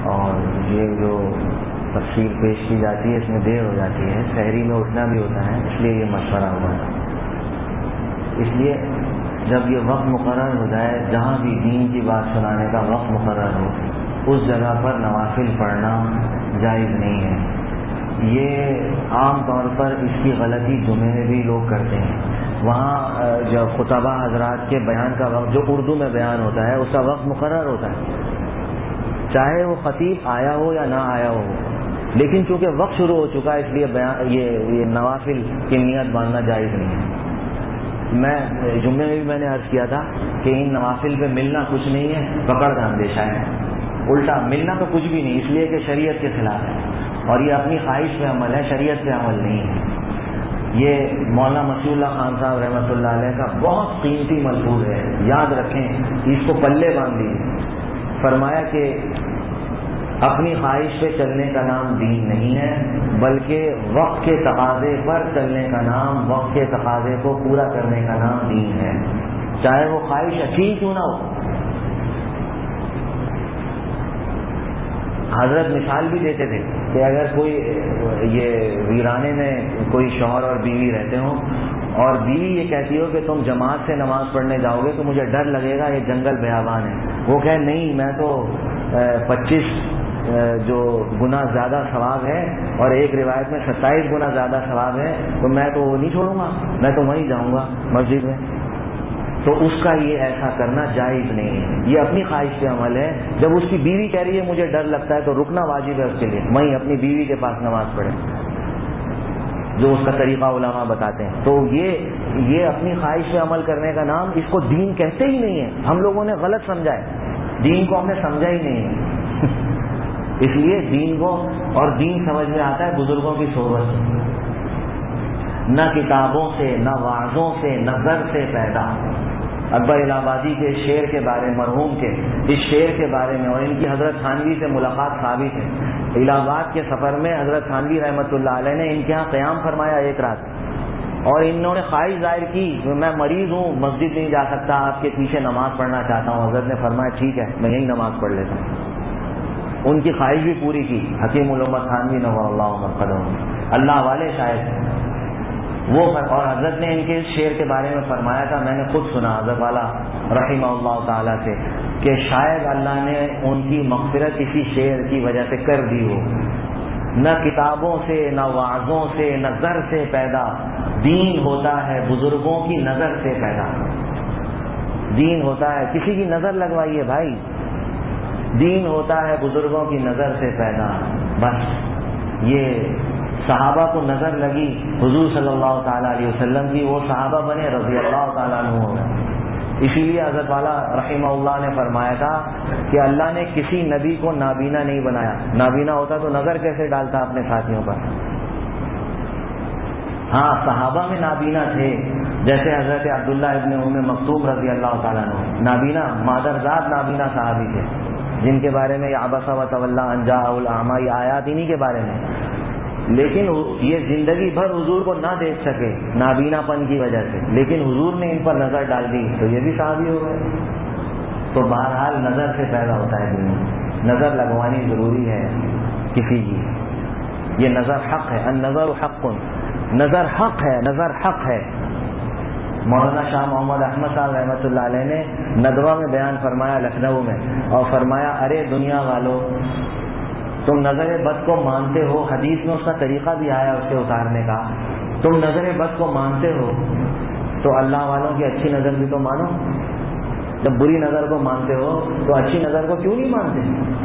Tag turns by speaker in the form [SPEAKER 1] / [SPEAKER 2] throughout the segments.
[SPEAKER 1] اور یہ جو تفصیل پیش کی جاتی ہے اس میں دیر ہو جاتی ہے، سحری میں اٹھنا بھی ہوتا ہے، اس لیے یہ مشورہ ہوا ہے۔ اس لیے جب یہ وقت مقرر ہو جائے، جہاں بھی دین کی بات سنانے کا وقت مقرر ہو، اس جگہ پر نوافل پڑھنا جائز نہیں ہے۔ یہ عام طور پر اس کی غلطی جمعے میں بھی لوگ کرتے ہیں۔ وہاں جو خطبہ حضرات کے بیان کا وقت جو اردو میں بیان ہوتا ہے اس کا وقت مقرر ہوتا ہے، چاہے وہ خطیب آیا ہو یا نہ آیا ہو، لیکن چونکہ وقت شروع ہو چکا ہے اس لیے یہ نوافل کی نیت باندھنا جائز نہیں ہے۔ میں جمعے میں بھی میں نے عرض کیا تھا کہ ان نوافل پہ ملنا کچھ نہیں ہے، پکڑ کا اندیشہ ہے، الٹا ملنا تو کچھ بھی نہیں، اس لیے کہ شریعت کے خلاف ہے اور یہ اپنی خواہش پہ عمل ہے، شریعت پہ عمل نہیں ہے۔ یہ مولانا مسیح اللہ خان صاحب رحمۃ اللہ علیہ کا بہت قیمتی ملفوظ ہے، یاد رکھیں، اس کو پلے باندھ دیجیے۔ فرمایا کہ اپنی خواہش پہ چلنے کا نام دین نہیں ہے، بلکہ وقت کے تقاضے پر چلنے کا نام، وقت کے تقاضے کو پورا کرنے کا نام دین ہے، چاہے وہ خواہش اچھی کیوں نہ ہو۔ حضرت مثال بھی دیتے تھے کہ اگر کوئی یہ ویرانے میں کوئی شوہر اور بیوی رہتے ہوں اور بیوی یہ کہتی ہو کہ تم جماعت سے نماز پڑھنے جاؤ گے تو مجھے ڈر لگے گا، یہ جنگل بیابان ہے، وہ کہے نہیں میں تو 25 جو گنا زیادہ ثواب ہے اور ایک روایت میں 27 گنا زیادہ ثواب ہے، تو میں تو وہ نہیں چھوڑوں گا، میں تو وہیں جاؤں گا مسجد میں، تو اس کا یہ ایسا کرنا جائز نہیں ہے، یہ اپنی خواہش پہ عمل ہے۔ جب اس کی بیوی کہہ رہی ہے مجھے ڈر لگتا ہے تو رکنا واجب ہے اس کے لیے، وہیں اپنی بیوی کے پاس نماز پڑھے، جو اس کا طریقہ علماء بتاتے ہیں۔ تو یہ اپنی خواہش پہ عمل کرنے کا نام، اس کو دین کہتے ہی نہیں ہے، ہم لوگوں نے غلط سمجھا ہے، دین کو ہم نے سمجھا ہی نہیں ہے۔ اس لیے دین کو، اور دین سمجھ میں آتا ہے بزرگوں کی صحبت سے، نہ کتابوں سے، نہ وعظوں سے، نہ زر سے پیدا۔ اکبر الہ آبادی کے شعر کے بارے، مرحوم کے اس شعر کے بارے میں، اور ان کی حضرت تھانوی سے ملاقات ثابت ہے۔ الہ آباد کے سفر میں حضرت تھانوی رحمۃ اللہ علیہ نے ان کے یہاں قیام فرمایا ایک رات، اور انہوں نے خواہش ظاہر کی میں مریض ہوں، مسجد نہیں جا سکتا، آپ کے پیچھے نماز پڑھنا چاہتا ہوں۔ حضرت نے فرمایا ٹھیک ہے میں یہی نماز پڑھ لیتا ہوں۔ ان کی خواہش بھی پوری کی، حکیم الامت تھانوی نور اللہ مرقدہ، اللہ والے شاعر وہ، اور حضرت نے ان کے اس شعر کے بارے میں فرمایا تھا، میں نے خود سنا حضرت والا رحمہ اللہ تعالیٰ سے، کہ شاید اللہ نے ان کی مغفرت اسی شعر کی وجہ سے کر دی ہو۔ نہ کتابوں سے، نہ وعظوں سے، نہ زر سے پیدا، دین ہوتا ہے بزرگوں کی نظر سے پیدا۔ دین ہوتا ہے، کسی کی نظر لگوائیے بھائی، دین ہوتا ہے بزرگوں کی نظر سے پیدا۔ بس یہ صحابہ کو نظر لگی حضور صلی اللہ تعالیٰ علیہ وسلم کی، وہ صحابہ بنے رضی اللہ تعالیٰ عنہ ہو گئے۔ اسی لیے حضرت والا رحمہ اللہ نے فرمایا تھا کہ اللہ نے کسی نبی کو نابینا نہیں بنایا، نابینا ہوتا تو نظر کیسے ڈالتا اپنے ساتھیوں پر۔ ہاں صحابہ میں نابینا تھے، جیسے حضرت عبداللہ ابن ام مکتوم رضی اللہ تعالیٰ عنہ، نابینا مادرزاد نابینا صحابی تھے، جن کے بارے میں عبس وتولی ان جاءہ الاعمی آیات انہی کے بارے میں، لیکن یہ زندگی بھر حضور کو نہ دیکھ سکے نابینا پن کی وجہ سے، لیکن حضور نے ان پر نظر ڈال دی تو یہ بھی صحابی ہو گئے۔ تو بہرحال نظر سے پیدا ہوتا ہے دین، نظر لگوانی ضروری ہے کسی کی، یہ نظر حق ہے، النظر حق، نظر حق ہے، نظر حق ہے۔ مولانا شاہ محمد احمد صاحب رحمۃ اللہ علیہ نے ندوہ میں بیان فرمایا لکھنؤ میں، اور فرمایا ارے دنیا والوں، تم نظر بد کو مانتے ہو، حدیث میں اس کا طریقہ بھی آیا اسے اتارنے کا، تم نظر بد کو مانتے ہو تو اللہ والوں کی اچھی نظر بھی تو مانو، جب بری نظر کو مانتے ہو تو اچھی نظر کو کیوں نہیں مانتے؟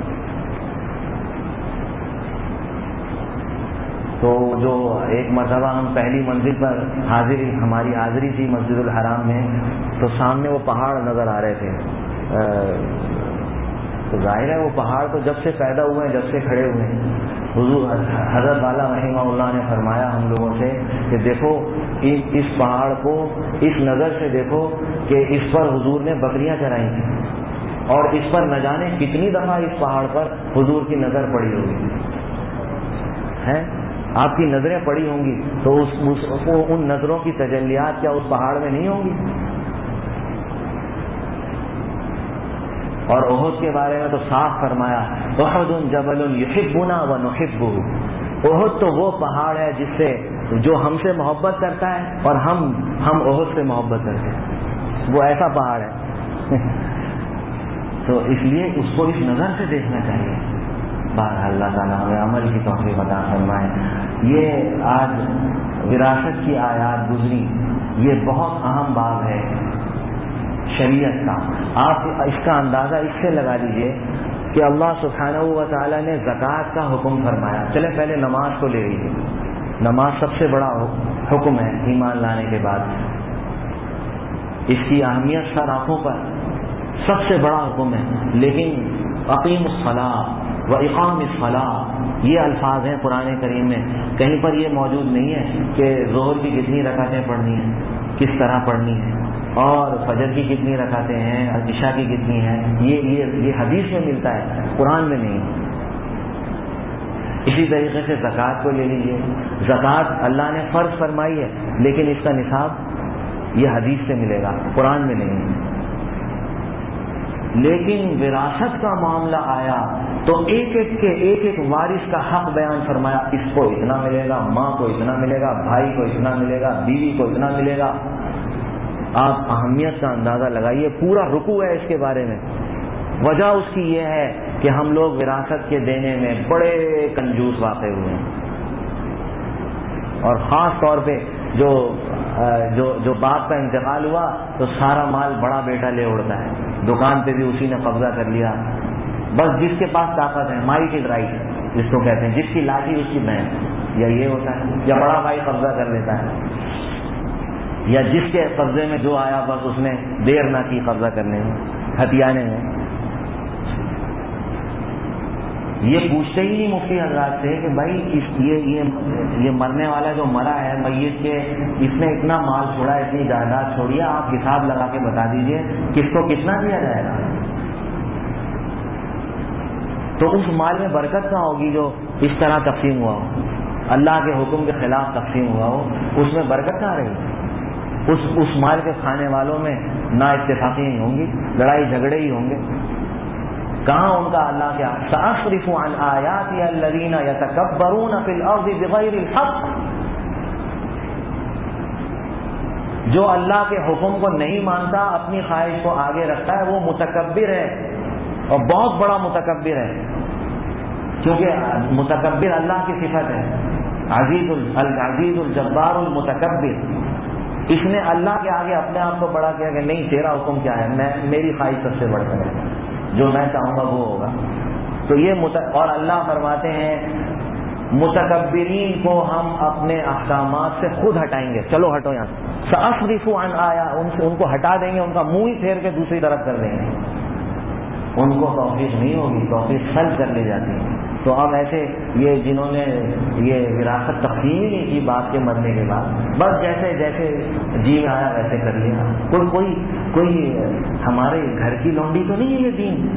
[SPEAKER 1] تو جو ایک مرتبہ ہم پہلی منزل پر ہماری حاضری تھی مسجد الحرام میں، تو سامنے وہ پہاڑ نظر آ رہے تھے، تو ظاہر ہے وہ پہاڑ تو جب سے پیدا ہوئے ہیں، جب سے کھڑے ہوئے ہیں، حضور حضرت والا رحمہ اللہ نے فرمایا ہم لوگوں سے کہ دیکھو اس پہاڑ کو اس نظر سے دیکھو کہ اس پر حضور نے بکریاں چرائی تھیں، اور اس پر نہ جانے کتنی دفعہ اس پہاڑ پر حضور کی نظر پڑی ہوگی ہے، آپ کی نظریں پڑی ہوں گی تو ان نظروں کی تجلیات کیا اس پہاڑ میں نہیں ہوں گی؟ اور احد کے بارے میں تو صاف فرمایا احد جبل یحبنا ونحبہ، احد تو وہ پہاڑ ہے جس سے جو ہم سے محبت کرتا ہے اور ہم احد سے محبت کرتے ہیں، وہ ایسا پہاڑ ہے تو اس لیے اس کو اس نظر سے دیکھنا چاہیے۔ بہرحال اللہ تعالیٰ ہمیں عمل کی توفیق عطا فرمائے۔ یہ آج وراثت کی آیات گزری، یہ بہت اہم باب ہے شریعت کا۔ آپ اس کا اندازہ اس سے لگا لیجئے کہ اللہ سبحانہ و تعالیٰ نے زکوٰۃ کا حکم فرمایا۔ چلے پہلے نماز کو لے لیجیے، نماز سب سے بڑا حکم ہے ایمان لانے کے بعد، اس کی اہمیت سر آنکھوں پر، سب سے بڑا حکم ہے، لیکن اقیم الصلاۃ و اقام الصلاۃ یہ الفاظ ہیں قرآن کریم میں، کہیں پر یہ موجود نہیں ہے کہ ظہر کی کتنی رکعتیں پڑھنی ہیں، کس طرح پڑھنی ہے، اور فجر کی کتنی رکعتیں ہیں، عشاء کی کتنی ہیں، یہ حدیث میں ملتا ہے، قرآن میں نہیں۔ اسی طریقے سے زکوٰۃ کو لے لیجیے، زکوٰۃ اللہ نے فرض فرمائی ہے، لیکن اس کا نصاب یہ حدیث سے ملے گا، قرآن میں نہیں۔ لیکن وراثت کا معاملہ آیا تو ایک وارث کا حق بیان فرمایا، اس کو اتنا ملے گا، ماں کو اتنا ملے گا، بھائی کو اتنا ملے گا، بیوی کو اتنا ملے گا۔ آپ اہمیت کا اندازہ لگائیے، پورا رکوع ہے اس کے بارے میں۔ وجہ اس کی یہ ہے کہ ہم لوگ وراثت کے دینے میں بڑے کنجوس واقع ہوئے ہیں، اور خاص طور پہ جو باپ کا انتقال ہوا تو سارا مال بڑا بیٹا لے اڑتا ہے، دکان پہ بھی اسی نے قبضہ کر لیا، بس جس کے پاس طاقت ہے، مائٹ از رائٹ جس کو کہتے ہیں، جس کی لاٹھی اس کی بہن، یا یہ ہوتا ہے، یا بڑا بھائی قبضہ کر لیتا ہے، یا جس کے قبضے میں جو آیا بس اس نے دیر نہ کی قبضہ کرنے میں، ہتھیانے میں۔ یہ پوچھتے ہی نہیں مفتی حضرات سے کہ بھائی یہ مرنے والا جو مرا ہے میت کے، اس نے اتنا مال چھوڑا، اتنی جائیداد چھوڑی ہے، آپ حساب لگا کے بتا دیجئے کس کو کتنا دیا جائے گا۔ تو اس مال میں برکت کہاں ہوگی جو اس طرح تقسیم ہوا ہو، اللہ کے حکم کے خلاف تقسیم ہوا ہو، اس میں برکت کہاں رہی؟ اس مال کے کھانے والوں میں نا اتفاقی ہی ہوں گی، لڑائی جھگڑے ہی ہوں گے۔ کہاں ان کا اللہ کیا سأصرف عن آیاتی الذین یتکبرون فی الارض بغیر الحق، جو اللہ کے حکم کو نہیں مانتا، اپنی خواہش کو آگے رکھتا ہے، وہ متکبر ہے، اور بہت بڑا متکبر ہے، کیونکہ متکبر اللہ کی صفت ہے، العزیز الجبار المتکبر۔ اس نے اللہ کے آگے اپنے آپ کو بڑا کیا کہ نہیں، تیرا حکم کیا ہے، میری خواہش سب سے بڑھ کر ہے، جو میں چاہوں گا وہ ہوگا۔ تو یہ اور اللہ فرماتے ہیں متکبرین کو ہم اپنے احکامات سے خود ہٹائیں گے، چلو ہٹو یہاں سے، سأصرف عن ان کو ہٹا دیں گے، ان کا منہ ہی پھیر کے دوسری طرف کر دیں گے، ان کو توفیق نہیں ہوگی، توفیق سلب کر لی جاتی ہے۔ تو اب ایسے یہ جنہوں نے یہ وراثت تقسیم ہی نہیں کی باپ کے مرنے کے بعد، بس جیسے جیسے جی آیا ویسے کر لیا، کوئی ہمارے گھر کی لونڈی تو نہیں ہے یہ دین۔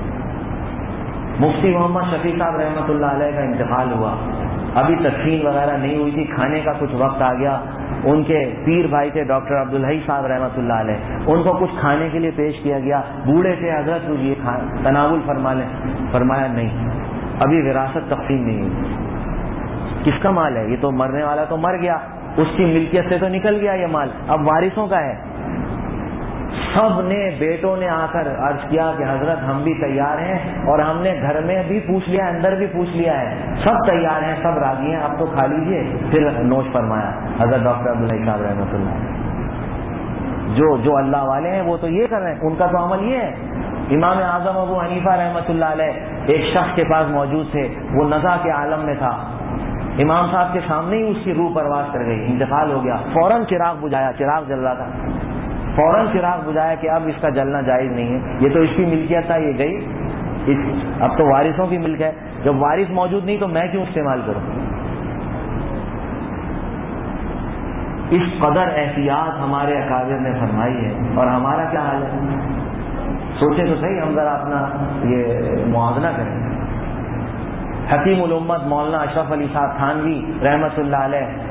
[SPEAKER 1] مفتی محمد شفیع صاحب رحمۃ اللہ علیہ کا انتقال ہوا، ابھی تدفین وغیرہ نہیں ہوئی تھی، کھانے کا کچھ وقت آ گیا، ان کے پیر بھائی تھے ڈاکٹر عبدالحی صاحب رحمۃ اللہ علیہ، ان کو کچھ کھانے کے لیے پیش کیا گیا، بوڑھے تھے، حضرت یہ تناول فرما لیں، فرمایا نہیں، ابھی وراثت تقسیم نہیں ہوئی، کس کا مال ہے؟ یہ تو مرنے والا تو مر گیا، اس کی ملکیت سے تو نکل گیا یہ مال، اب وارثوں کا ہے۔ سب نے بیٹوں نے آ کر عرض کیا کہ حضرت ہم بھی تیار ہیں، اور ہم نے گھر میں بھی پوچھ لیا، اندر بھی پوچھ لیا ہے، سب تیار ہیں، سب راضی ہیں، اب تو کھا لیجئے۔ پھر نوش فرمایا حضرت ڈاکٹر عبدالحی صاحب رحمۃ اللہ۔ جو اللہ والے ہیں وہ تو یہ کر رہے ہیں، ان کا تو عمل یہ ہے۔ امام اعظم ابو حنیفہ رحمۃ اللہ علیہ ایک شخص کے پاس موجود تھے، وہ نزع کے عالم میں تھا، امام صاحب کے سامنے ہی اس کی روح پرواز کر گئی، انتقال ہو گیا، فوراً چراغ بجھایا، چراغ جل رہا تھا، فوراً چراغ بجھایا کہ اب اس کا جلنا جائز نہیں ہے، یہ تو اس کی ملکیت تھا، یہ گئی، اب تو وارثوں کی ملک ہے، جب وارث موجود نہیں تو میں کیوں استعمال کروں؟ اس قدر احتیاط ہمارے اکابر نے فرمائی ہے، اور ہمارا کیا حال ہے؟ سوچیں تو صحیح، ہم ذرا اپنا یہ موازنہ کریں۔ حکیم الامت مولانا اشرف علی صاحب تھانوی رحمۃ اللہ علیہ،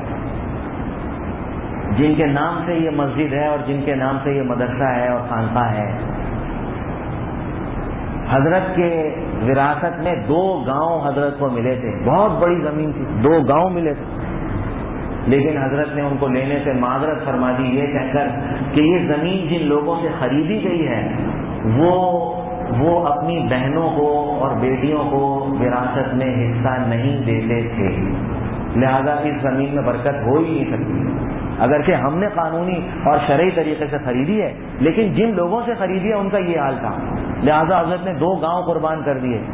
[SPEAKER 1] جن کے نام سے یہ مسجد ہے اور جن کے نام سے یہ مدرسہ ہے اور خانقاہ ہے، حضرت کے وراثت میں 2 گاؤں حضرت کو ملے تھے، بہت بڑی زمین تھی، 2 گاؤں ملے تھے، لیکن حضرت نے ان کو لینے سے معذرت فرما دی یہ کہہ کر کہ یہ زمین جن لوگوں سے خریدی گئی ہے وہ اپنی بہنوں کو اور بیٹیوں کو وراثت میں حصہ نہیں دیتے تھے، لہذا اس زمین میں برکت ہو ہی نہیں سکتی، اگرچہ ہم نے قانونی اور شرعی طریقے سے خریدی ہے، لیکن جن لوگوں سے خریدی ہے ان کا یہ حال تھا، لہذا حضرت نے 2 گاؤں قربان کر دیے۔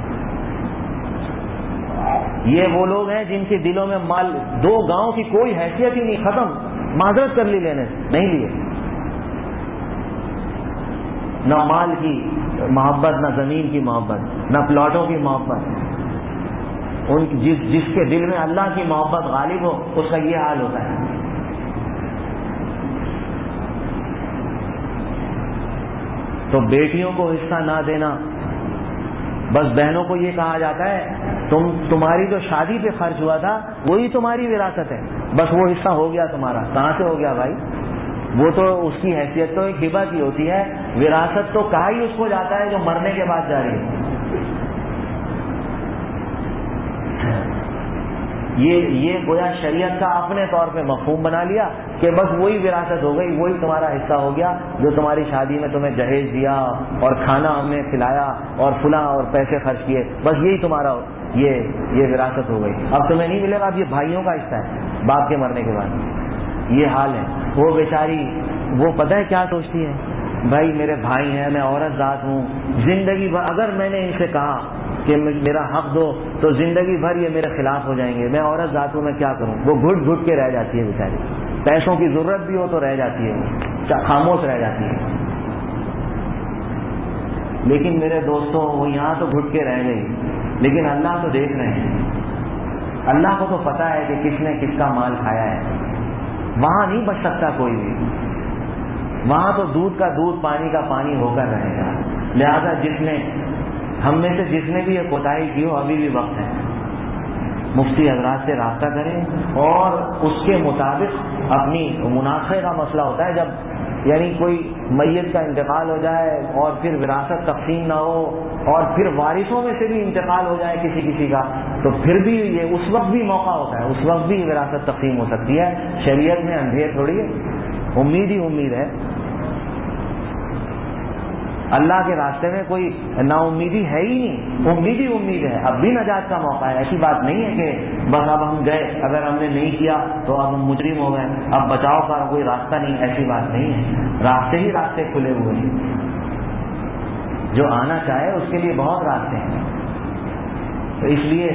[SPEAKER 1] یہ وہ لوگ ہیں جن کے دلوں میں مال 2 گاؤں کی کوئی حیثیت ہی نہیں، ختم، معذرت کر لی لینے سے، نہیں لیے، نہ مال کی محبت، نہ زمین کی محبت، نہ پلاٹوں کی محبت، جس کے دل میں اللہ کی محبت غالب ہو اس کا یہ حال ہوتا ہے۔ تو بیٹیوں کو حصہ نہ دینا، بس بہنوں کو یہ کہا جاتا ہے تمہاری جو شادی پہ خرچ ہوا تھا وہی تمہاری وراثت ہے، بس وہ حصہ ہو گیا تمہارا، کہاں سے ہو گیا بھائی؟ وہ تو اس کی حیثیت تو ایک ہبہ کی ہوتی ہے، وراثت تو کہا ہی اس کو جاتا ہے جو مرنے کے بعد جاری ہے۔ یہ گویا شریعت کا اپنے طور پہ مفہوم بنا لیا کہ بس وہی وراثت ہو گئی، وہی تمہارا حصہ ہو گیا، جو تمہاری شادی میں تمہیں جہیز دیا اور کھانا ہم نے کھلایا اور فلاں اور پیسے خرچ کیے، بس یہی تمہارا یہ وراثت ہو گئی، اب تمہیں نہیں ملے گا، اب یہ بھائیوں کا حصہ ہے باپ کے مرنے کے بعد۔ یہ حال ہے۔ وہ بیچاری وہ پتہ ہے کیا سوچتی ہے، بھائی میرے بھائی ہیں، میں عورت ذات ہوں، زندگی بھر اگر میں نے ان سے کہا کہ میرا حق دو تو زندگی بھر یہ میرے خلاف ہو جائیں گے، میں عورت ذات ہوں، میں کیا کروں؟ وہ گھٹ گھٹ کے رہ جاتی ہے بیچاری، پیسوں کی ضرورت بھی ہو تو رہ جاتی ہے، خاموش رہ جاتی ہے۔ لیکن میرے دوستوں وہ یہاں تو گھٹ کے رہ گئی، لیکن اللہ تو دیکھ رہے ہیں، اللہ کو تو پتا ہے کہ کس نے کس کا مال کھایا ہے، وہاں نہیں بچ سکتا کوئی بھی، وہاں تو دودھ کا دودھ پانی کا پانی ہو کر رہے گا، لہذا ہم میں سے جس نے بھی یہ کوتاہی کی ہو ابھی بھی وقت ہے، مفتی حضرات سے رابطہ کریں اور اس کے مطابق اپنی مناقشے کا مسئلہ ہوتا ہے جب یعنی کوئی میت کا انتقال ہو جائے اور پھر وراثت تقسیم نہ ہو اور پھر وارثوں میں سے بھی انتقال ہو جائے کسی کا، تو پھر بھی یہ اس وقت بھی موقع ہوتا ہے، اس وقت بھی وراثت تقسیم ہو سکتی ہے۔ شریعت میں اندھیر تھوڑی ہے، امید ہی امید ہے، اللہ کے راستے میں کوئی نا امیدی ہے ہی نہیں، امید ہی امید ہے، اب بھی نجات کا موقع ہے۔ ایسی بات نہیں ہے کہ بس اب ہم گئے، اگر ہم نے نہیں کیا تو اب ہم مجرم ہو گئے، اب بچاؤ کا کوئی راستہ نہیں، ایسی بات نہیں ہے، راستے ہی راستے کھلے ہوئے ہیں، جو آنا چاہے اس کے لیے بہت راستے ہیں۔ تو اس لیے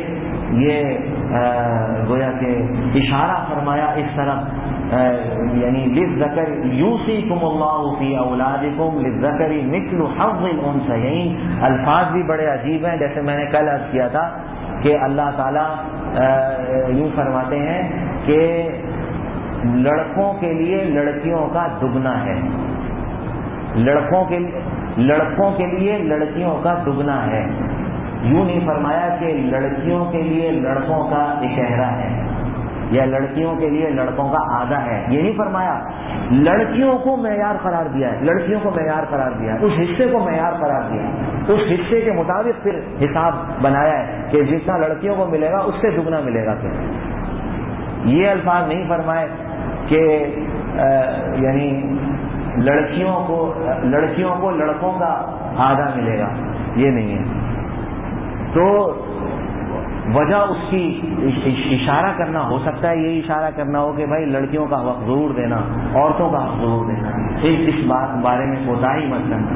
[SPEAKER 1] یہ گویا کہ اشارہ فرمایا اس طرف، یعنی للذکر یوصیکم اللہ فی اولادکم للذکر مثل حظ الانثیین، الفاظ بھی بڑے عجیب ہیں، جیسے میں نے کل عرض کیا تھا کہ اللہ تعالیٰ یوں فرماتے ہیں کہ لڑکوں کے لیے لڑکیوں کا دگنا ہے، لڑکوں کے لیے لڑکیوں کا دگنا ہے، یوں نہیں فرمایا کہ لڑکیوں کے لیے لڑکوں کا اکہرا ہے یا لڑکیوں کے لیے لڑکوں کا آدھا ہے، یہ نہیں فرمایا، لڑکیوں کو معیار قرار دیا ہے، لڑکیوں کو معیار قرار دیا ہے، اس حصے کو معیار قرار دیا ہے، اس حصے کے مطابق پھر حساب بنایا ہے کہ جتنا لڑکیوں کو ملے گا اس سے دگنا ملے گا۔ پھر یہ الفاظ نہیں فرمائے کہ یعنی لڑکیوں کو لڑکوں کا آدھا ملے گا، یہ نہیں ہے۔ تو وجہ اس کی اشارہ کرنا ہو سکتا ہے، یہ اشارہ کرنا ہو کہ بھائی لڑکیوں کا حق ضرور دینا، عورتوں کا حق ضرور دینا، اس بارے میں کوتاہی مت کرنا۔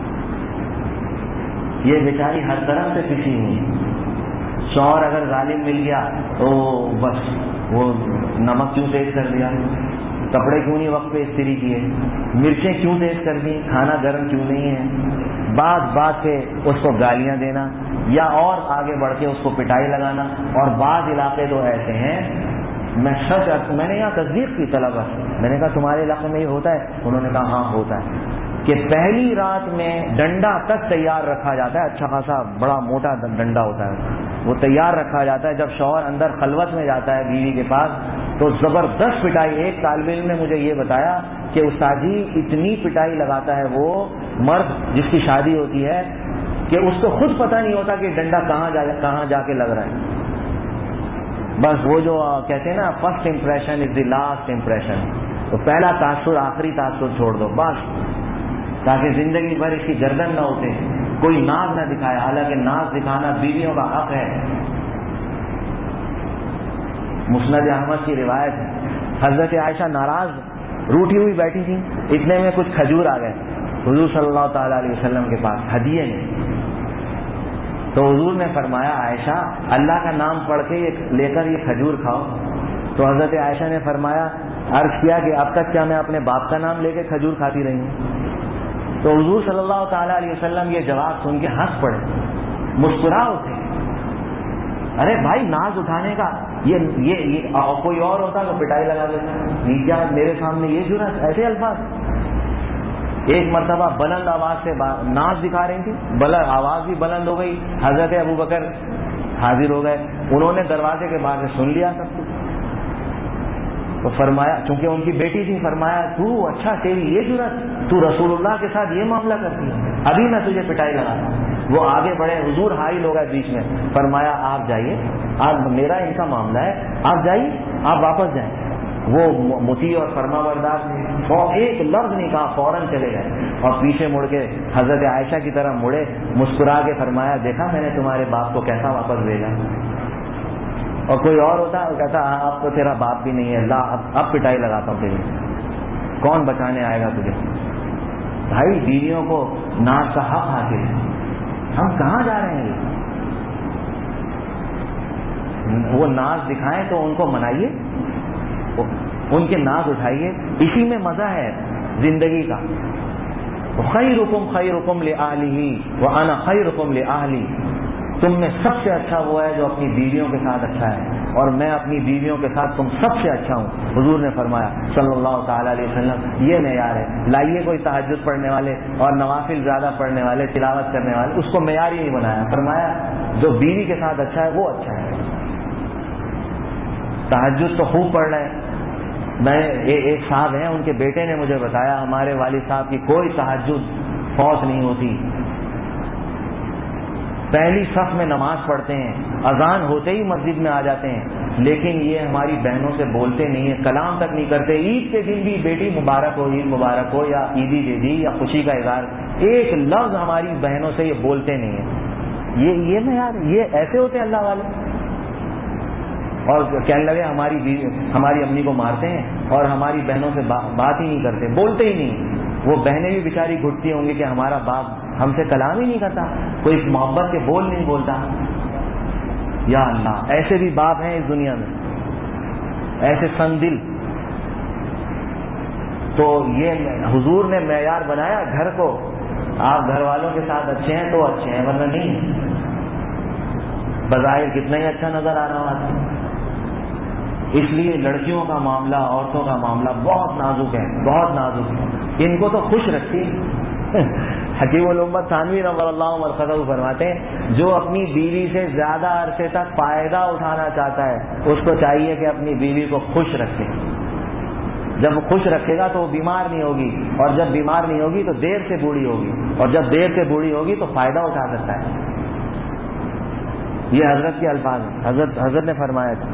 [SPEAKER 1] یہ بیچاری ہر طرف سے پھنسی ہوئی، شوہر اگر ظالم مل گیا تو بس وہ نمک کیوں تیز کر دیا، کپڑے کیوں نہیں وقت پہ استری کیے، مرچیں کیوں تیز کر دی، کھانا گرم کیوں نہیں ہے، بات پہ اس کو گالیاں دینا یا اور آگے بڑھ کے اس کو پٹائی لگانا۔ اور بعض علاقے تو ایسے ہیں، میں نے یہاں تصدیق کی طلبہ سے، میں نے کہا تمہارے علاقے میں یہ ہوتا ہے؟ انہوں نے کہا ہاں ہوتا ہے، کہ پہلی رات میں ڈنڈا تک تیار رکھا جاتا ہے، اچھا خاصا بڑا موٹا ڈنڈا ہوتا ہے، وہ تیار رکھا جاتا ہے، جب شوہر اندر خلوت میں جاتا ہے بیوی کے پاس تو زبردست پٹائی۔ ایک طالب علم نے مجھے یہ بتایا کہ استاد جی اتنی پٹائی لگاتا ہے وہ مرد جس کی شادی ہوتی ہے کہ اس کو خود پتہ نہیں ہوتا کہ ڈنڈا کہاں جا کے لگ رہا ہے. بس وہ جو کہتے ہیں نا first impression is the last impression, تو پہلا تاثر آخری تاثر چھوڑ دو بس، تاکہ زندگی بھر اس کی گردن نہ ہوتے، کوئی ناز نہ دکھائے، حالانکہ ناز دکھانا بیویوں کا حق ہے. مسند احمد کی روایت ہے، حضرت عائشہ ناراض روٹھی ہوئی بیٹھی تھی، اتنے میں کچھ کھجور آ گئے حضور صلی اللہ تعالی علیہ وسلم کے پاس ہدیے میں. تو حضور نے فرمایا عائشہ اللہ کا نام پڑھ کے لے کر یہ کھجور کھاؤ. تو حضرت عائشہ نے فرمایا، عرض کیا کہ اب تک کیا میں اپنے باپ کا نام لے کے کھجور کھاتی رہی ہوں؟ تو حضور صلی اللہ تعالی علیہ وسلم یہ جواب سن کے ہنس پڑے، مسکرا اٹھے. ارے بھائی ناز اٹھانے کا یہ کوئی اور ہوتا تو پٹائی لگا دیتا، نہیں کیا میرے سامنے یہ جرأت، ایسے الفاظ. ایک مرتبہ بلند آواز سے ناز دکھا رہی تھی، آواز بھی بلند ہو گئی، حضرت ابو بکر حاضر ہو گئے، انہوں نے دروازے کے باہر سے سن لیا سب کچھ. تو فرمایا، چونکہ ان کی بیٹی تھی، فرمایا تو اچھا تیری یہ جرأت، تو رسول اللہ کے ساتھ یہ معاملہ کرتی ہے، ابھی میں تجھے پٹائی لگاتا ہوں. وہ آگے بڑھے، حضور حائل ہو گئے بیچ میں، فرمایا آپ جائیے، آج میرا ان کا معاملہ ہے، آپ جائیے، آپ واپس جائیں. وہ مطیع اور فرما بردار تھے، اور ایک لفظ نہیں کہا، فوراً چلے گئے اور پیچھے مڑ کے حضرت عائشہ کی طرف مڑے، مسکرا کے فرمایا دیکھا میں نے تمہارے باپ کو کیسا واپس بھیجا. اور کوئی اور ہوتا وہ کہتا ہاں اب تو تیرا باپ بھی نہیں ہے، اللہ اب پٹائی لگاتا ہوں تیری، کون بچانے آئے گا تجھے. بھائی بیویوں کو ناز کا حق حاصل ہے، ہم کہاں جا رہے ہیں؟ وہ ناز دکھائیں تو ان کو منائیے، ان کے ناز اٹھائیے، اسی میں مزہ ہے زندگی کا. خیرکم خیرکم لأہلہ وانا خیرکم لأہلی، تم میں سب سے اچھا وہ ہے جو اپنی بیویوں کے ساتھ اچھا ہے، اور میں اپنی بیویوں کے ساتھ تم سب سے اچھا ہوں. حضور نے فرمایا صلی اللہ تعالی علیہ وسلم یہ معیار ہے. لائیے کوئی تہجد پڑھنے والے اور نوافل زیادہ پڑھنے والے، تلاوت کرنے والے، اس کو معیار ہی نہیں بنایا. فرمایا جو بیوی کے ساتھ اچھا ہے وہ اچھا ہے. تہجد تو خوب پڑھ رہے ہیں. میں ایک صاحب ہیں، ان کے بیٹے نے مجھے بتایا ہمارے والد صاحب کی کوئی تہجد فوت نہیں ہوتی، پہلی صف میں نماز پڑھتے ہیں، اذان ہوتے ہی مسجد میں آ جاتے ہیں، لیکن یہ ہماری بہنوں سے بولتے نہیں ہیں، کلام تک نہیں کرتے. عید کے دن بھی بیٹی مبارک ہو، عید مبارک ہو، یا عیدی دے دی، یا خوشی کا اظہار، ایک لفظ ہماری بہنوں سے یہ بولتے نہیں ہیں. یہ میں یار یہ ایسے ہوتے ہیں اللہ والے. اور کہنے لگے ہماری امی کو مارتے ہیں اور ہماری بہنوں سے بات ہی نہیں کرتے، بولتے ہی نہیں. وہ بہنیں بھی بیچاری گھٹتی ہوں گی کہ ہمارا باپ ہم سے کلام ہی نہیں کرتا، کوئی محبت کے بول نہیں بولتا. یا اللہ، ایسے بھی باپ ہیں اس دنیا میں، ایسے سن دل. تو یہ حضور نے معیار بنایا گھر کو، آپ گھر والوں کے ساتھ اچھے ہیں تو اچھے ہیں، ورنہ نہیں. بظاہر کتنا ہی اچھا نظر آ رہا ہے. اس لیے لڑکیوں کا معاملہ، عورتوں کا معاملہ بہت نازک ہے، بہت نازک ہے. ان کو تو خوش رکھتی. حکیم الامت تھانوی رضی اللہ عنہ فرماتے ہیں جو اپنی بیوی سے زیادہ عرصے تک فائدہ اٹھانا چاہتا ہے اس کو چاہیے کہ اپنی بیوی کو خوش رکھے. جب وہ خوش رکھے گا تو وہ بیمار نہیں ہوگی، اور جب بیمار نہیں ہوگی تو دیر سے بوڑھی ہوگی، اور جب دیر سے بوڑھی ہوگی تو فائدہ اٹھا سکتا ہے. یہ حضرت کے الفاظ ہیں، حضرت نے فرمایا تھا.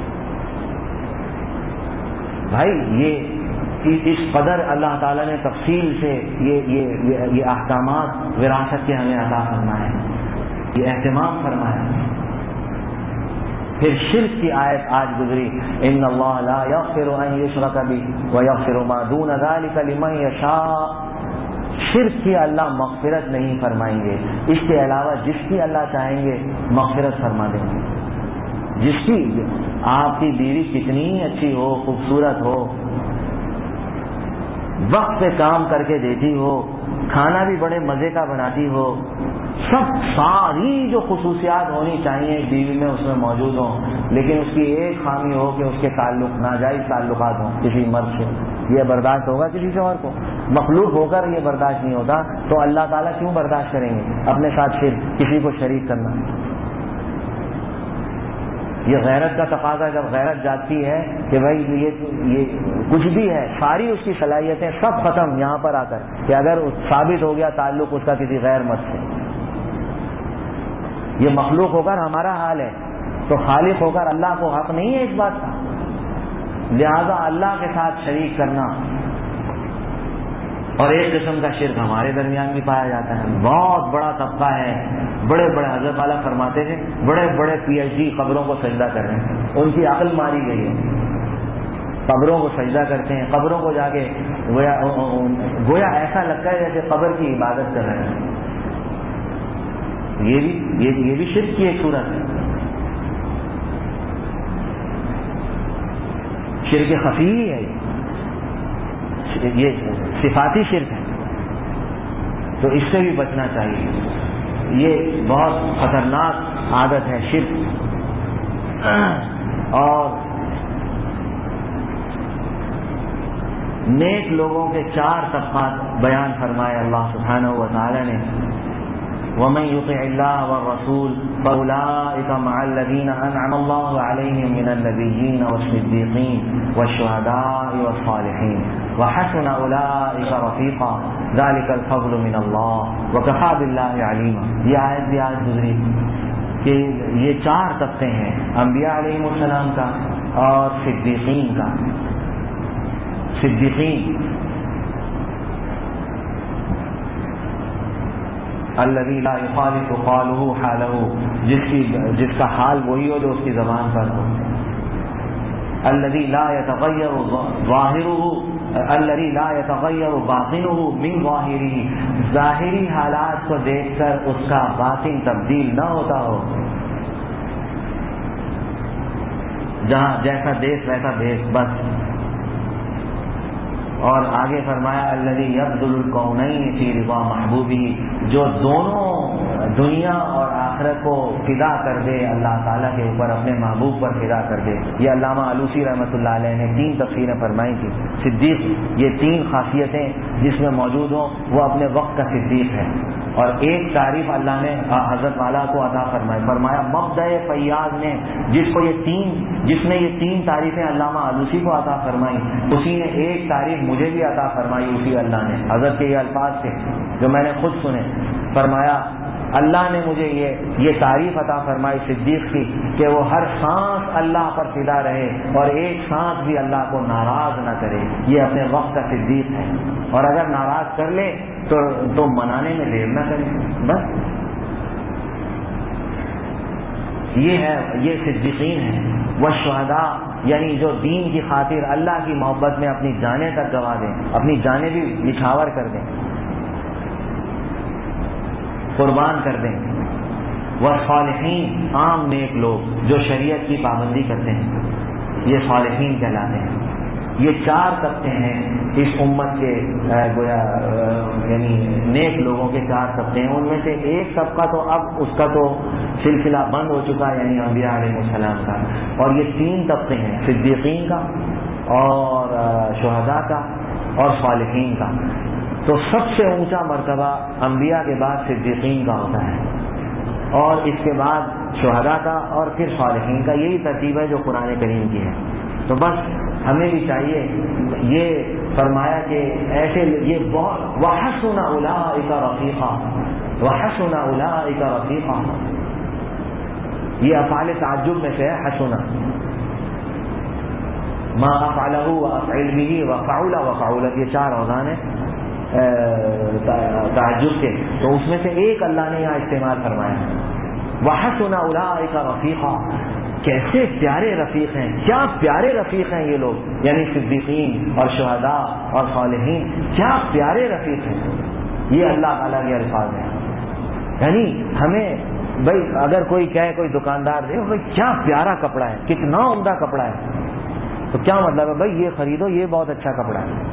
[SPEAKER 1] بھائی یہ اس قدر اللہ تعالیٰ نے تفصیل سے یہ احکامات وراثت کے ہمیں عطا فرمائے، یہ اہتمام فرمایا. پھر شرک کی آیت آج گزری، ان اللہ لا یغفر ان یشرک بہ ویغفر ما دون ذلک لمن یشاء. شرک کی اللہ مغفرت نہیں فرمائیں گے، اس کے علاوہ جس کی اللہ چاہیں گے مغفرت فرما دیں گے. جس کی آپ کی بیوی کتنی اچھی ہو، خوبصورت ہو، وقت پہ کام کر کے دیتی ہو، کھانا بھی بڑے مزے کا بناتی ہو، ساری جو خصوصیات ہونی چاہیے بیوی میں اس میں موجود ہوں، لیکن اس کی ایک خامی ہو کہ اس کے تعلق ناجائز تعلقات ہوں کسی مرد سے، یہ برداشت ہوگا کسی سے اور کو؟ مخلوق ہو کر یہ برداشت نہیں ہوتا تو اللہ تعالیٰ کیوں برداشت کریں گے اپنے ساتھ شرک، کسی کو شریک کرنا؟ یہ غیرت کا تقاضا، جب غیرت جاتی ہے کہ بھائی یہ کچھ بھی ہے، ساری اس کی صلاحیتیں سب ختم یہاں پر آ کر، کہ اگر ثابت ہو گیا تعلق اس کا کسی غیر مرد سے، یہ مخلوق ہو کر ہمارا حال ہے، تو خالق ہو کر اللہ کو حق نہیں ہے اس بات کا؟ لہذا اللہ کے ساتھ شریک کرنا اور ایک قسم کا شرک ہمارے درمیان بھی پایا جاتا ہے. بہت بڑا طبقہ ہے، بڑے بڑے حضرت والا فرماتے تھے بڑے بڑے PhD قبروں کو سجدہ کر رہے ہیں، ان کی عقل ماری گئی ہے، قبروں کو سجدہ کرتے ہیں، قبروں کو جا کے گویا ایسا لگتا ہے جیسے قبر کی عبادت کر رہے ہیں. یہ بھی شرک کی ایک صورت ہے، شرک خفی ہے، یہ صفاتی شرک ہے، تو اس سے بھی بچنا چاہیے. یہ بہت خطرناک عادت ہے شرک. اور نیک لوگوں کے 4 طبقات بیان فرمائے اللہ سبحانہ و تعالی نے. ومن يطع الله والرسول فاولئك مع الذين انعم الله عليهم من النبيين والصديقين والشهداء والصالحين وحسن اولئك رفيقا ذلك الفضل من الله وكفى بالله عليما. یہ آیت بھی آج گزری کہ یہ 4 طبقے ہیں، انبیاء علیہ السلام کا اور صدیقین کا. صدیقین الذی لا یخالف قولہ حالہ، جس کا حال وہی ہو جو اس کی زبان پر ہو. الذی لا یتغیر ظاہرہ، الذی لا یتغیر باطنہ من ظاہرہ، ظاہری حالات کو دیکھ کر اس کا باطن تبدیل نہ ہوتا ہو. جہاں جیسا دیش ویسا بھیس بس. اور آگے فرمایا الذی یبذل الکونین فی رضا محبوبہ، جو دونوں دنیا اور آخرت کو فدا کر دے اللہ تعالیٰ کے اوپر، اپنے محبوب پر فدا کر دے. یہ علامہ علوسی رحمۃ اللہ علیہ نے 3 تفسیریں فرمائی تھی. صدیق، یہ 3 خاصیتیں جس میں موجود ہوں وہ اپنے وقت کا صدیق ہے. اور ایک تعریف اللہ نے حضرت والا کو عطا فرمائی، فرمایا مبدأ فیاض نے جس نے یہ 3 تعریفیں علامہ علوسی کو عطا فرمائی، اسی نے ایک تعریف مجھے بھی عطا فرمائی اسی اللہ نے. حضرت کے یہ الفاظ تھے جو میں نے خود سنے. فرمایا اللہ نے مجھے یہ تعریف عطا فرمائی صدیق کی کہ وہ ہر سانس اللہ پر فدا رہے اور ایک سانس بھی اللہ کو ناراض نہ کرے. یہ اپنے وقت کا صدیق ہے، اور اگر ناراض کر لے تو منانے میں دیر نہ کرے. بس یہ صدیقین ہیں. والشہداء، یعنی جو دین کی خاطر اللہ کی محبت میں اپنی جانیں تک گوا دیں، اپنی جانیں بھی نچھاور کر دیں، قربان کر دیں. والصالحین، عام نیک لوگ جو شریعت کی پابندی کرتے ہیں، یہ صالحین کہلاتے ہیں. یہ 4 طبقے ہیں اس امت کے گویا یعنی نیک لوگوں کے 4 طبقے ہیں. ان میں سے ایک طبقہ تو اب اس کا تو سلسلہ بند ہو چکا ہے، یعنی انبیاء علیہ السلام کا. اور یہ 3 طبقے ہیں، صدیقین کا اور شہداء کا اور صالحین کا. تو سب سے اونچا مرتبہ انبیاء کے بعد صدیقین کا ہوتا ہے، اور اس کے بعد شہداء کا اور پھر صالحین کا. یہی ترتیب ہے جو قرآن کریم کی ہے. تو بس ہمیں بھی چاہیے، یہ فرمایا کہ ایسے یہ بہت وحسن اولئک رفیقا، وحسن اولئک رفیقا، یہ افعال تعجب میں سے ہے. حسن ما افعلہ وافعل به وفعل وفعلت، یہ 4 اوزان ہیں تعجب کے، تو اس میں سے ایک اللہ نے یہاں استعمال فرمایا. وحسن اولئک رفیقا، کیسے پیارے رفیق ہیں، کیا پیارے رفیق ہیں یہ لوگ، یعنی صدیقین اور شہداء اور صالحین، کیا پیارے رفیق ہیں. یہ اللہ تعالیٰ کے الفاظ ہیں. یعنی ہمیں بھائی اگر کوئی کہے، کوئی دکاندار دے بھائی کیا پیارا کپڑا ہے، کتنا عمدہ کپڑا ہے، تو کیا مطلب ہے بھائی یہ خریدو، یہ بہت اچھا کپڑا ہے.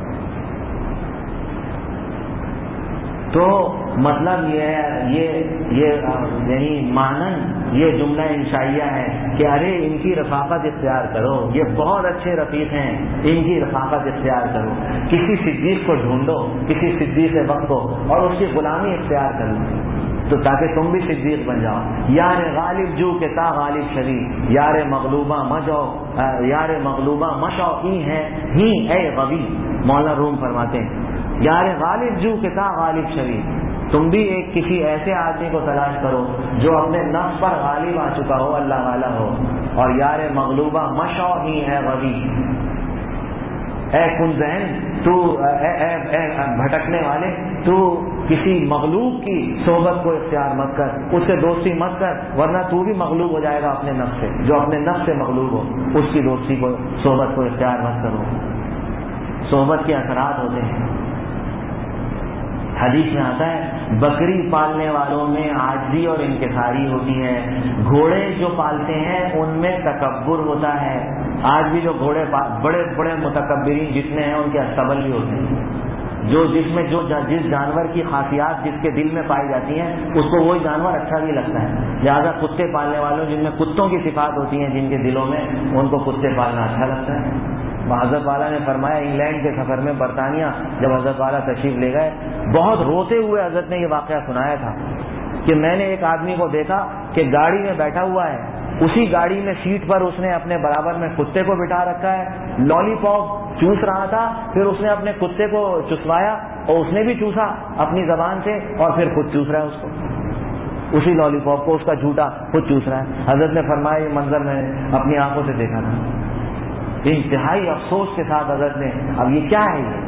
[SPEAKER 1] تو مطلب یہ ہے، یہ یعنی مانن یہ جملہ انشائیہ ہے کہ ارے ان کی رفاقت اختیار کرو، یہ بہت اچھے رفیق ہیں، ان کی رفاقت اختیار کرو. کسی صدیق کو ڈھونڈو، کسی صدیق وقت کو، اور اس کی غلامی اختیار کرو، تو تاکہ تم بھی صدیق بن جاؤ. یار غالب جو کہ تا غالب شوی، یار مغلوبہ مجو، یار مغلوبہ مشو ای ہے ہی اے غبی. مولانا روم فرماتے ہیں یار غالب جو کہ تا غالب شوی، تم بھی ایک کسی ایسے آدمی کو تلاش کرو جو اپنے نفس پر غالب آ چکا ہو، اللہ والا ہو، اور یار مغلوبہ مشو ہی ہے غوی، اے کن ذہن تو، اے بھٹکنے والے، تو کسی مغلوب کی صحبت کو اختیار مت کر، اس سے دوستی مت کر، ورنہ تو بھی مغلوب ہو جائے گا اپنے نفس سے۔ جو اپنے نفس سے مغلوب ہو اس کی دوستی کو، صحبت کو اختیار مت کرو۔ صحبت کے اثرات ہوتے ہیں۔ حدیث میں آتا ہے بکری پالنے والوں میں عاجزی اور انکساری ہوتی ہے، گھوڑے جو پالتے ہیں ان میں تکبر ہوتا ہے۔ آج بھی جو گھوڑے بڑے بڑے متکبرین جتنے ہیں ان کے استبل بھی ہوتے ہیں، جس جانور کی خاصیات جس کے دل میں پائی جاتی ہیں اس کو وہی جانور اچھا بھی لگتا ہے۔ لہٰذا کتے پالنے والوں جن میں کتوں کی صفات ہوتی ہیں جن کے دلوں میں، ان کو کتے پالنا اچھا لگتا ہے۔ حضرت والا نے فرمایا انگلینڈ کے سفر میں برطانیہ جب حضرت والا تشریف لے گئے، بہت روتے ہوئے حضرت نے یہ واقعہ سنایا تھا کہ میں نے ایک آدمی کو دیکھا کہ گاڑی میں بیٹھا ہوا ہے، اسی گاڑی میں سیٹ پر اس نے اپنے برابر میں کتے کو بٹھا رکھا ہے، لالی پاپ چوس رہا تھا، پھر اس نے اپنے کتے کو چسوایا اور اس نے بھی چوسا اپنی زبان سے اور پھر خود چوس رہا ہے اس کو، اسی لالی پاپ کو، اس کا جھوٹا خود چوس رہا ہے۔ حضرت نے فرمایا یہ منظر میں اپنی آنکھوں سے دیکھا تھا۔ انتہائی افسوس کے ساتھ حضرت نے، اب یہ کیا ہے یہ؟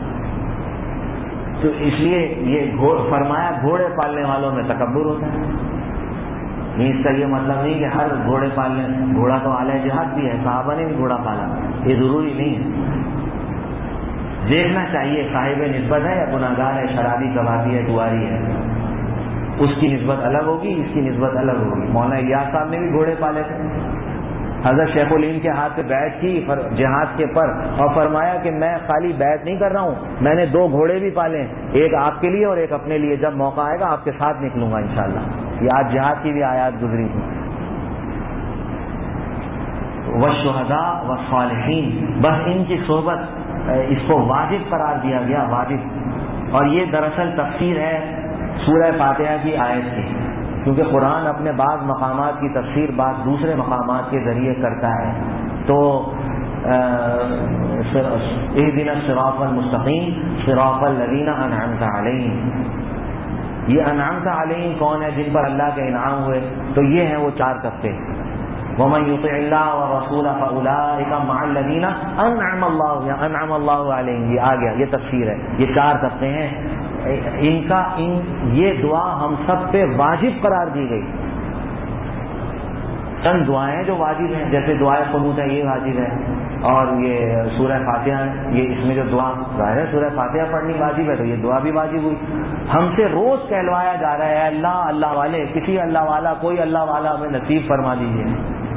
[SPEAKER 1] تو اس لیے یہ فرمایا گھوڑے پالنے والوں میں تکبر ہوتا ہے۔ نہیں، اس کا یہ مطلب نہیں کہ ہر گھوڑے پالنے، گھوڑا تو اعلی جہاد بھی ہے، صحابہ نے بھی گھوڑا پالا، یہ ضروری نہیں ہے۔ دیکھنا چاہیے صاحب نسبت ہے یا گناہگار ہے، شرابی کبابی ہے، جواری ہے، اس کی نسبت الگ ہوگی، اس کی نسبت الگ ہوگی۔ مولانا الیاس صاحب نے بھی گھوڑے پالے تھے، حضرت شیخ الہند کے ہاتھ پہ بیعت کی جہاد کے پر، اور فرمایا کہ میں خالی بیعت نہیں کر رہا ہوں، میں نے 2 گھوڑے بھی پالے، ایک آپ کے لیے اور ایک اپنے لیے، جب موقع آئے گا آپ کے ساتھ نکلوں گا انشاءاللہ۔ یہ آج جہاد کی بھی آیات گزری تھی۔ والشہداء والصالحین، بس ان کی صحبت، اس کو واجب قرار دیا گیا، واجب۔ اور یہ دراصل تفسیر ہے سورہ فاتحہ کی آیت کی، کیونکہ قرآن اپنے بعض مقامات کی تفسیر بعض دوسرے مقامات کے ذریعے کرتا ہے۔ تو اہدنا الصراط المستقیم صراط الذین انعمت علیہم، یہ انعمت علیہم کون ہے؟ جن پر اللہ کے انعام ہوئے، تو یہ ہیں وہ 4 طبقے۔ ومن یطع اللہ والرسول فاولئک مع الذین انعم اللہ علیہم، یہ آ گیا، یہ تفسیر ہے، یہ 4 طبقے ہیں۔ یہ دعا ہم سب پہ واجب قرار دی گئی۔ چند دعائیں جو واجب ہیں، جیسے دعائے قنوت ہے، یہ واجب ہے، اور یہ سورہ فاتحہ ہے، یہ اس میں جو دعا ظاہر ہے سورہ فاتحہ پڑھنی واجب ہے، تو یہ دعا بھی واجب ہوئی۔ ہم سے روز کہلوایا جا رہا ہے اللہ اللہ والے، کسی اللہ والا، کوئی اللہ والا ہمیں نصیب فرما دیجیے۔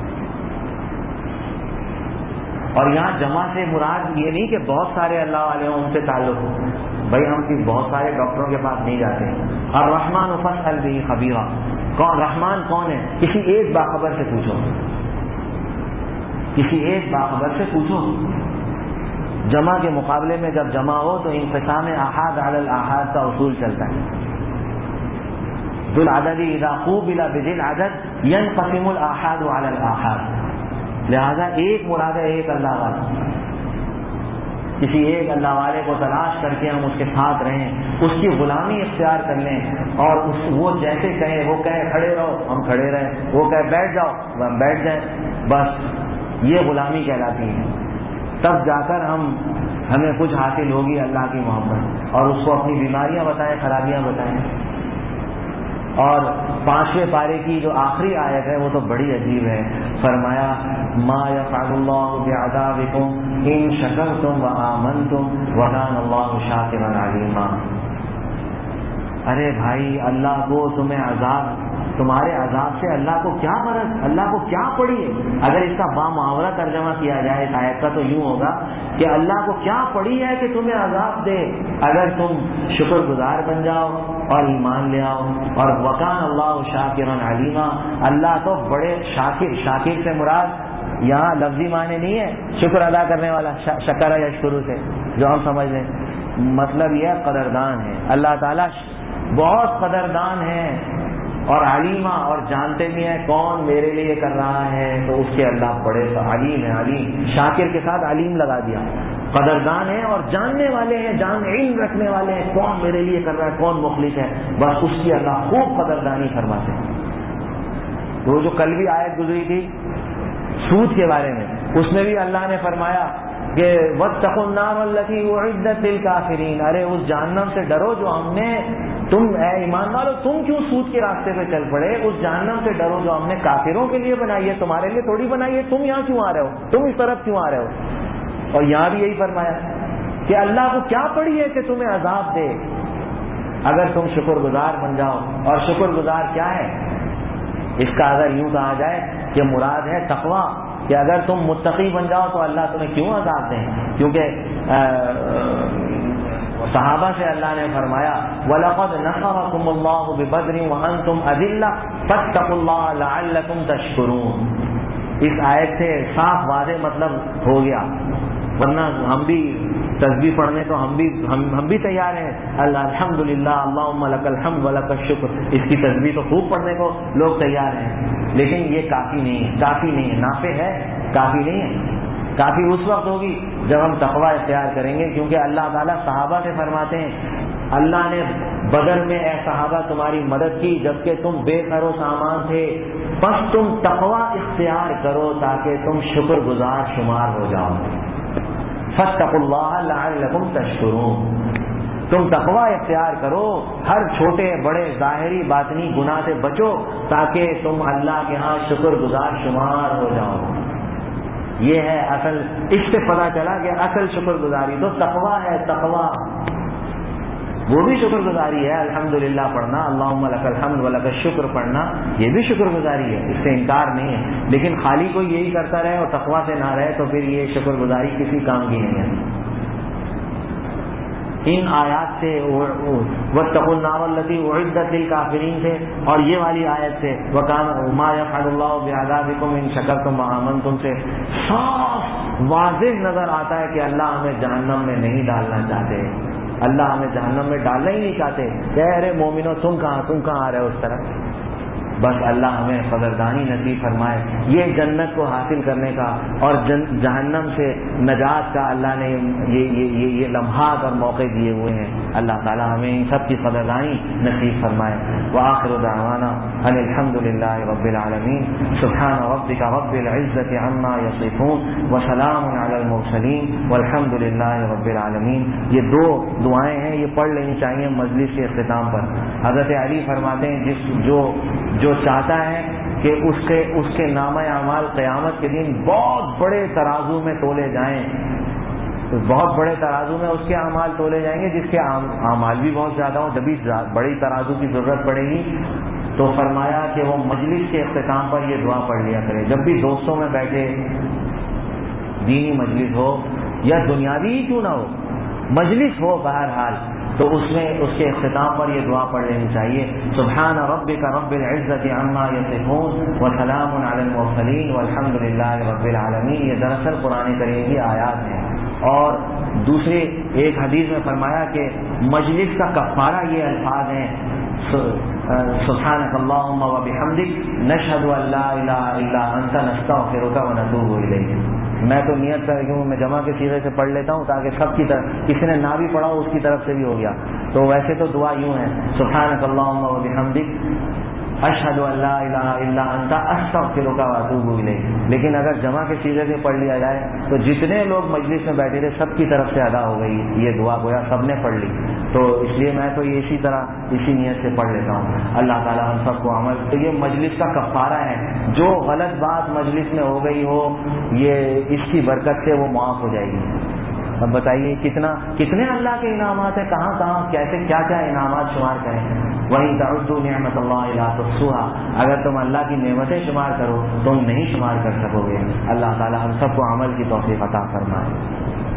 [SPEAKER 1] اور یہاں جمع سے مراد یہ نہیں کہ بہت سارے اللہ والے ہوں، ان سے تعلق ہو، بھائی ہم بہت سارے ڈاکٹروں کے پاس نہیں جاتے ہیں۔ الرحمن فاسأل به خبیرا، کون رحمان کون ہے؟ کسی ایک باخبر سے پوچھو، کسی ایک باخبر سے پوچھو۔ جمع کے مقابلے میں جب جمع ہو تو انقسام احاد علی الاحاد کا اصول چلتا ہے۔ ذو العدد اذا قوبل بذی العدد ينقسم الاحاد علی الاحاد، لہذا ایک مراد ہے ایک اللہ والا۔ کسی ایک اللہ والے کو تلاش کر کے ہم اس کے ساتھ رہیں، اس کی غلامی اختیار کر لیں، اور وہ جیسے کہے، وہ کہے کھڑے رہو ہم کھڑے رہیں، وہ کہے بیٹھ جاؤ ہم بیٹھ جائیں، بس یہ غلامی کہلاتی ہے۔ تب جا کر ہمیں کچھ حاصل ہوگی اللہ کی محبت، اور اس کو اپنی بیماریاں بتائیں، خرابیاں بتائیں۔ اور 5ویں پارے کی جو آخری آیت ہے وہ تو بڑی عجیب ہے، فرمایا ما یفعل اللہ بعذابکم ان شکرتم وآمنتم وکان اللہ شاکرا علیما۔ ارے بھائی، اللہ کو تمہارے عذاب سے اللہ کو کیا مرض، اللہ کو کیا پڑی ہے؟ اگر اس کا بامحاورہ ترجمہ کیا جائے اس آیت کا تو یوں ہوگا کہ اللہ کو کیا پڑی ہے کہ تمہیں عذاب دے، اگر تم شکر گزار بن جاؤ اور ایمان لے آؤ۔ اور وکان اللہ شاکرا علیما، اللہ تو بڑے شاکر سے مراد یہاں لفظی معنی نہیں ہے شکر ادا کرنے والا، شکر یشکر سے جو ہم سمجھ لیں، مطلب یہ قدردان ہے، اللہ تعالیٰ بہت قدردان ہے اور علیمہ، اور جانتے بھی ہیں کون میرے لیے کر رہا ہے، تو اس کے اللہ بڑے علیم ہے۔ علیم، شاکر کے ساتھ علیم لگا دیا، قدردان ہیں اور جاننے والے ہیں، جان علم رکھنے والے ہیں کون میرے لیے کر رہا ہے، کون مخلص ہے، بس اس کی اللہ خوب قدردانی فرماتے ہیں۔ وہ جو کل بھی آیت گزری تھی سود کے بارے میں، اس میں بھی اللہ نے فرمایا کہ واتقوا النار التي اعدت للكافرين، ارے اس جہنم سے ڈرو جو ہم نے، تم اے ایمان والو تم کیوں سود کے راستے پہ چل پڑے، اس جہنم سے ڈرو جو ہم نے کافروں کے لیے بنائی ہے، تمہارے لیے تھوڑی بنائی ہے، تم یہاں کیوں آ رہے ہو، تم اس طرف کیوں آ رہے ہو۔ اور یہاں بھی یہی فرمایا کہ اللہ کو کیا پڑی ہے کہ تمہیں عذاب دے اگر تم شکر گزار بن جاؤ۔ اور شکر گزار کیا ہے، اس کا اگر یوں کہا جائے کہ مراد ہے تقویٰ، کہ اگر تم متقی بن جاؤ تو اللہ تمہیں کیوں عذاب دیں، کیونکہ صحابہ سے اللہ نے فرمایا وَلَقَدْ نَصَرَكُمُ اللَّهُ بِبَدْرٍ وَأَنْتُمْ أَذِلَّةٌ فَاتَّقُوا اللَّهَ لَعَلَّكُمْ تَشْكُرُونَ۔ اس آیت سے صاف واضح مطلب ہو گیا، ورنہ ہم بھی تسبیح پڑھنے کو ہم بھی تیار ہیں، اللہ الحمدللہ اللہم لک الحمد ولک الشکر، اس کی تسبیح تو خوب پڑھنے کو لوگ تیار ہیں، لیکن یہ کافی نہیں ہے، کافی نہیں ہے، نافع ہے، کافی نہیں ہے۔ کافی اس وقت ہوگی جب ہم تقویٰ اختیار کریں گے، کیونکہ اللہ تعالیٰ صحابہ سے فرماتے ہیں اللہ نے بدر میں اے صحابہ تمہاری مدد کی جبکہ تم بے خیر و سامان تھے، بس تم تقویٰ اختیار کرو تاکہ تم شکر گزار شمار ہو جاؤ۔ فاتقوا اللہ لعلکم تشکرون، تم تقویٰ اختیار کرو، ہر چھوٹے بڑے ظاہری باطنی گناہ سے بچو تاکہ تم اللہ کے ہاں شکر گزار شمار ہو جاؤ۔ یہ ہے اصل، اس سے پتہ چلا کہ اصل شکر گزاری تو تقویٰ ہے، تقویٰ وہ بھی شکر گزاری ہے، الحمدللہ پڑھنا، اللہم لک الحمد ولک الشکر پڑھنا، یہ بھی شکر گزاری ہے، اس سے انکار نہیں ہے، لیکن خالی کوئی یہی کرتا رہے اور تقویٰ سے نہ رہے تو پھر یہ شکر گزاری کسی کام کی نہیں ہے۔ ان آیات سے واتقوا النار التي اعدت للكافرین سے اور یہ والی آیت سے وَكَانَ مَا يَفْعَلُ اللَّهُ بِعَذَابِكُمْ إِن شَكَرْتُمْ وَآمَنْتُمْ سے صاف واضح نظر آتا ہے کہ اللہ ہمیں جہنم میں نہیں ڈالنا چاہتے، اللہ ہمیں جہنم میں ڈالنا ہی نہیں چاہتے، کہہ رہے مومنو تم کہاں آ رہے ہو اس طرف، بس اللہ ہمیں قدردانی نصیب فرمائے، یہ جنت کو حاصل کرنے کا اور جہنم سے نجات کا اللہ نے یہ لمحات اور موقع دیے ہوئے ہیں، اللہ تعالی ہمیں ان سب کی قدردانی نصیب فرمائے۔ وآخر دعوانا ان الحمد للہ رب العالمین، سبحان ربک رب العزۃ عما یصفون وسلام علی المرسلین والحمد للہ رب العالمین۔ یہ دو دعائیں ہیں، یہ پڑھ لینی چاہیے مجلس کے اختتام پر۔ حضرت علی فرماتے ہیں جو چاہتا ہے کہ اس کے نامہ اعمال قیامت کے دن بہت بڑے ترازو میں تولے جائیں، بہت بڑے ترازو میں اس کے اعمال تولے جائیں گے، جس کے اعمال بھی بہت زیادہ ہوں، جبھی بڑی ترازو کی ضرورت پڑے گی، تو فرمایا کہ وہ مجلس کے اختتام پر یہ دعا پڑھ لیا کرے، جب بھی دوستوں میں بیٹھے، دینی مجلس ہو یا دنیاوی ہی کیوں نہ ہو، مجلس ہو بہرحال، تو اس میں اس کے اختتام پر یہ دعا پڑھ لینی چاہیے، سبحان ربک رب العزۃ عما یصفون وسلام علی المرسلین والحمد للہ رب العالمین۔ یہ دراصل قرآن کریم کی آیات ہیں، اور دوسرے ایک حدیث میں فرمایا کہ مجلس کا کفارہ یہ الفاظ ہیں، سبحانک اللہم وبحمدک نشہد ان لا الہ الا انت نستغفرک ونتوب الیک۔ میں تو نیت کر کے میں جمع کے سیغے سے پڑھ لیتا ہوں تاکہ سب کی طرف، کسی نے نہ بھی پڑھا ہو اس کی طرف سے بھی ہو گیا، تو ویسے تو دعا یوں ہے سبحانک اللہم وبحمدک اشہد ان لا الہ الا انت استغفرک واتوب الیک، لیکن اگر جمع کے سیغے سے پڑھ لیا جائے تو جتنے لوگ مجلس میں بیٹھے تھے سب کی طرف سے ادا ہو گئی یہ دعا، گویا سب نے پڑھ لی، تو اس لیے میں تو یہ اسی نیت سے پڑھ لیتا ہوں۔ اللہ تعالیٰ ہم سب کو عمل، تو یہ مجلس کا کفارہ ہے، جو غلط بات مجلس میں ہو گئی ہو یہ اس کی برکت سے وہ معاف ہو جائے گی۔ اب بتائیے کتنے اللہ کے انعامات ہیں، کہاں کیسے کیا انعامات شمار کریں۔ وَإِن تَعُدُّوا نِعْمَةَ اللَّهِ لَا تُحْصُوهَا، اگر تم اللہ کی نعمتیں شمار کرو تم نہیں شمار کر سکو گے۔ اللہ تعالی ہم سب کو عمل کی توفیق عطا فرمائے۔